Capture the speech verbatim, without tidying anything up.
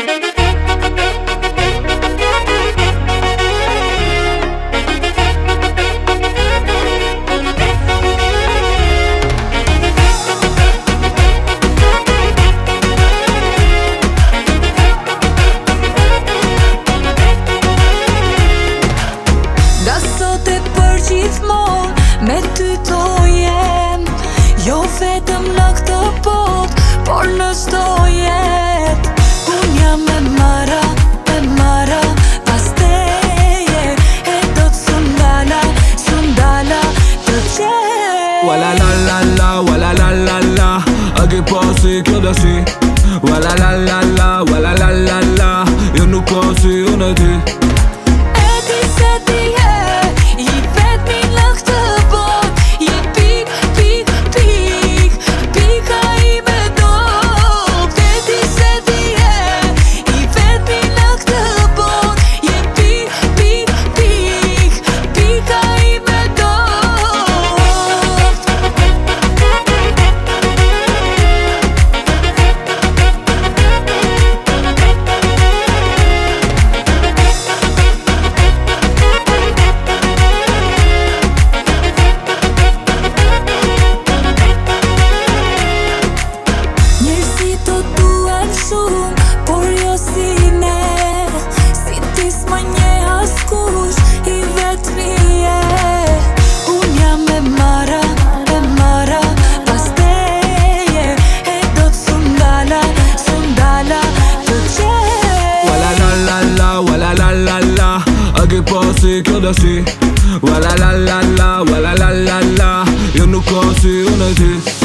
Me ty to jem, jo vetëm në këtë bot, por në çdo jet. Unë jam e mara, e mara pas teje, e do t'su ndala, su ndala të qet. Wala la la la, wala la la la, a ke pasi kjo dashi. Wala la la la, wala la la la, jo nuk ka si unë e ti. E di se ti je, i vetmi në këtë bot, je pik, pik, pik, pika ime dop. E di se ti je, i vetmi në këtë bot, je pik, pik, pik, pika ime dop. Njerëzit të duan shumë, por jo si ne. Si ti s'ma njeh askush, i vetmi je. Unë jam e mara, e mara pas teje, e do t'su ndala, su ndala të qet. Wala la la la, wala la la la, a ke pasi kjo dashi. Wala la la la, wala la la la, jo nuk ka si unë e ti.